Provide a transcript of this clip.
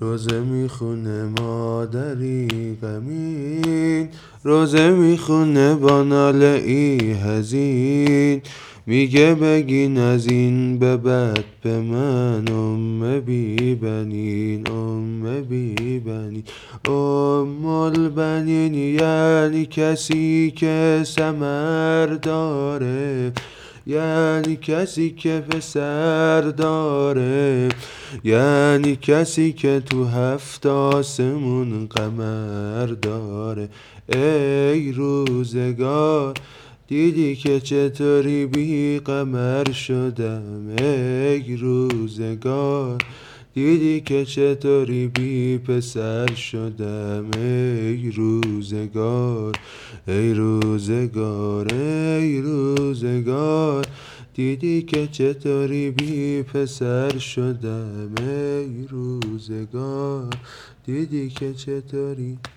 روزه میخونه مادری غمین، روزه میخونه با ناله ای حزین. میگه بگین از این به بعد به من بی بنین بی بنین. البنین یعنی کسی که ثمر داره، یعنی کسی که پسر داره، یعنی کسی که تو 7 آسمون قمر داره. ای روزگار دیدی که چطوری بی قمر شدم، ای روزگار دیدی که چطوری بی پسر شدم. ای روزگار ای روزگار ای روزگار دیدی که چطوری بی پسر شدم. ای روزگار دیدی که چطوری